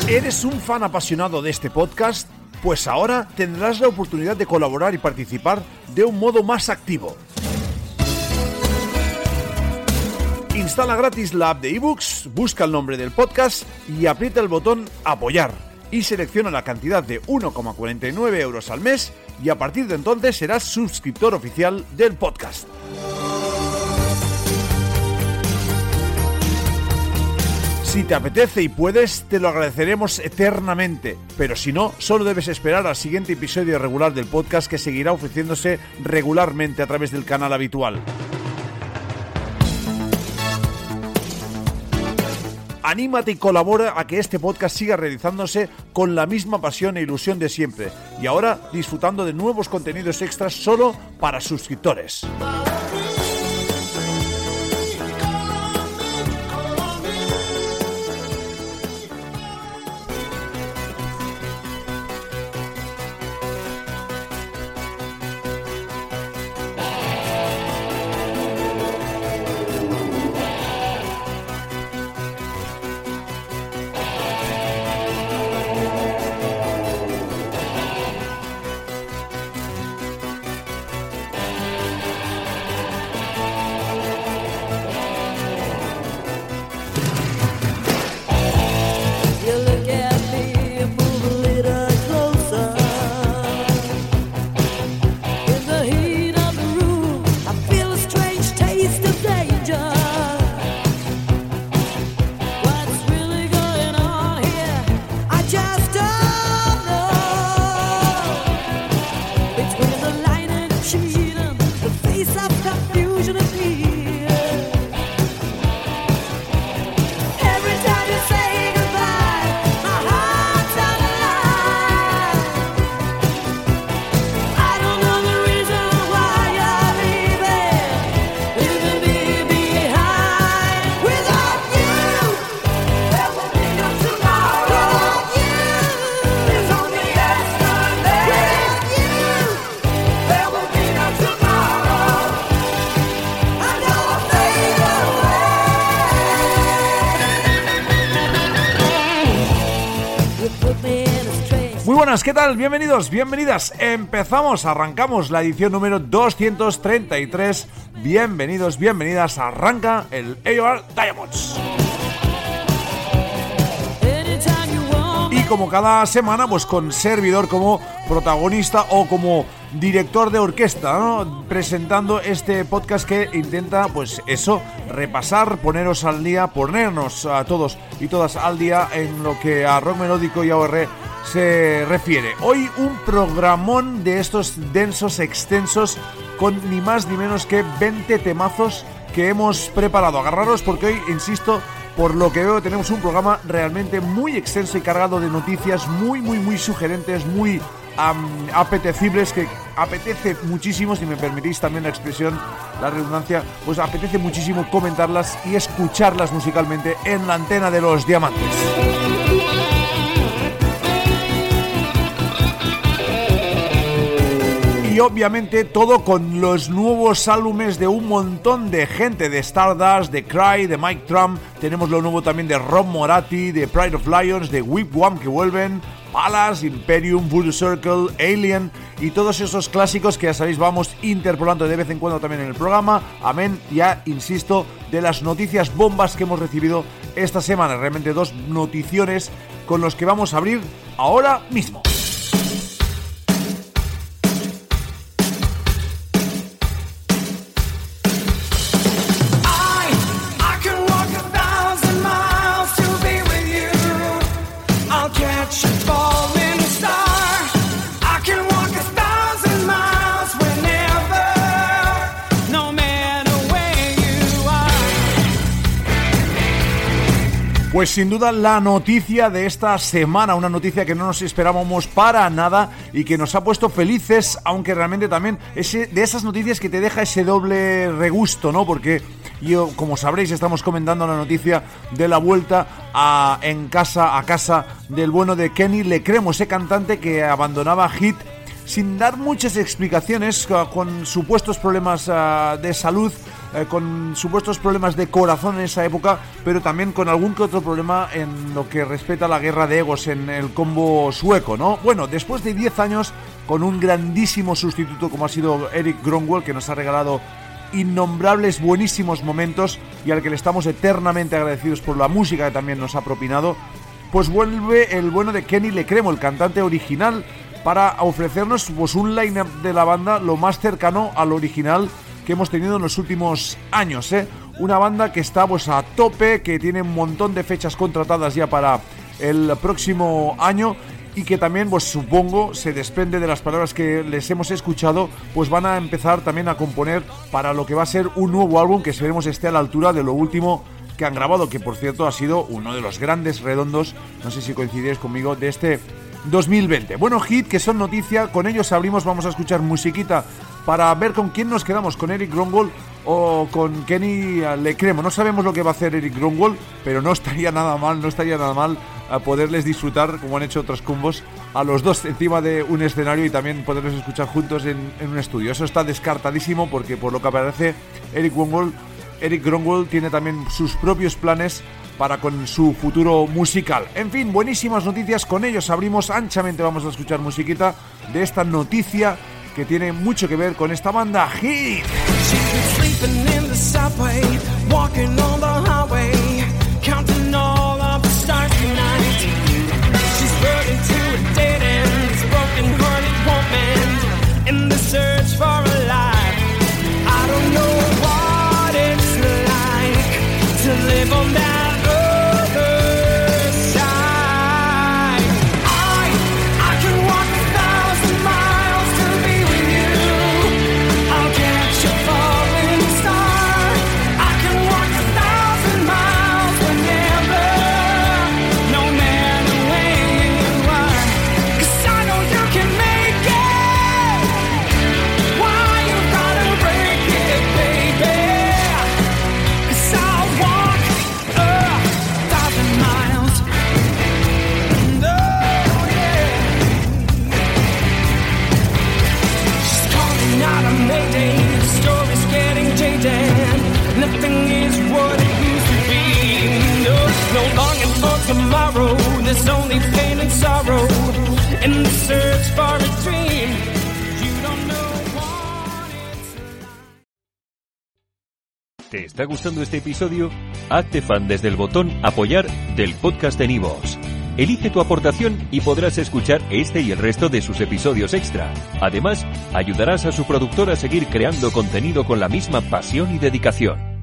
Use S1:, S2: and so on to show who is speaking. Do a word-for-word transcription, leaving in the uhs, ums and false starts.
S1: ¿Eres un fan apasionado de este podcast? Pues ahora tendrás la oportunidad de colaborar y participar de un modo más activo. Instala gratis la app de eBooks, busca el nombre del podcast y aprieta el botón Apoyar y selecciona la cantidad de uno coma cuarenta y nueve euros al mes y a partir de entonces serás suscriptor oficial del podcast. Si te apetece y puedes, te lo agradeceremos eternamente, pero si no, solo debes esperar al siguiente episodio regular del podcast que seguirá ofreciéndose regularmente a través del canal habitual. Anímate y colabora a que este podcast siga realizándose con la misma pasión e ilusión de siempre, y ahora disfrutando de nuevos contenidos extras solo para suscriptores. Muy buenas, ¿qué tal? Bienvenidos, bienvenidas. Empezamos, arrancamos la edición número doscientos treinta y tres. Bienvenidos, bienvenidas. Arranca el A O R Diamonds. Y como cada semana, pues con servidor como protagonista o como director de orquesta, ¿no? Presentando este podcast que intenta, pues eso, repasar, poneros al día, ponernos a todos y todas al día en lo que a rock melódico y A O R se refiere. Hoy un programón de estos densos, extensos, con ni más ni menos que veinte temazos que hemos preparado. Agarraros porque hoy, insisto, por lo que veo tenemos un programa realmente muy extenso y cargado de noticias muy, muy, muy sugerentes, muy um, apetecibles, que apetece muchísimo, si me permitís también la expresión, la redundancia, pues apetece muchísimo comentarlas y escucharlas musicalmente en la antena de los diamantes. Y obviamente todo con los nuevos álbumes de un montón de gente, de Stardust, de Cry, de Mike Trump. Tenemos lo nuevo también de Rob Moratti, de Pride of Lions, de Whipwam que vuelven, Palace, Imperium, Voodoo Circle, Alien y todos esos clásicos que ya sabéis vamos interpolando de vez en cuando también en el programa. Amén, ya insisto, de las noticias bombas que hemos recibido esta semana. Realmente dos noticiones con los que vamos a abrir ahora mismo. Pues sin duda la noticia de esta semana, una noticia que no nos esperábamos para nada y que nos ha puesto felices, aunque realmente también ese, de esas noticias que te deja ese doble regusto, ¿no? Porque yo, como sabréis, estamos comentando la noticia de la vuelta a, en casa, a casa del bueno de Kenny Lecremo, ese cantante que abandonaba Hit sin dar muchas explicaciones, con supuestos problemas uh, de salud, eh, con supuestos problemas de corazón en esa época, pero también con algún que otro problema en lo que respecta a la guerra de egos en el combo sueco, ¿no? Bueno, después de diez años, con un grandísimo sustituto como ha sido Erik Grönwall, que nos ha regalado innombrables buenísimos momentos y al que le estamos eternamente agradecidos por la música que también nos ha propinado, pues vuelve el bueno de Kenny Lecremo, el cantante original, para ofrecernos pues un line-up de la banda lo más cercano al original que hemos tenido en los últimos años, ¿eh? Una banda que está pues a tope, que tiene un montón de fechas contratadas ya para el próximo año y que también, pues supongo, se desprende de las palabras que les hemos escuchado, pues van a empezar también a componer para lo que va a ser un nuevo álbum que esperemos esté a la altura de lo último que han grabado, que por cierto ha sido uno de los grandes redondos, no sé si coincidís conmigo, de este dos mil veinte. Bueno, hit que son noticia, con ellos abrimos, vamos a escuchar musiquita para ver con quién nos quedamos, con Erik Grönwall o con Kenny Lecremo. No sabemos lo que va a hacer Erik Grönwall, pero no estaría nada mal, no estaría nada mal a poderles disfrutar, como han hecho otros combos, a los dos encima de un escenario y también poderles escuchar juntos en, en un estudio. Eso está descartadísimo porque por lo que parece Erik Grönwall, Erik Grönwall tiene también sus propios planes para con su futuro musical. En fin, buenísimas noticias, con ellos abrimos anchamente, vamos a escuchar musiquita de esta noticia que tiene mucho que ver con esta banda Hit.
S2: Nothing is what it used to be. No, no longing for tomorrow. There's only pain and sorrow in the search for a dream. You don't know what it's like.
S3: ¿Te está gustando este episodio? Hazte fan desde el botón Apoyar del podcast de Nivos. Elige tu aportación y podrás escuchar este y el resto de sus episodios extra. Además, ayudarás a su productor a seguir creando contenido con la misma pasión y dedicación.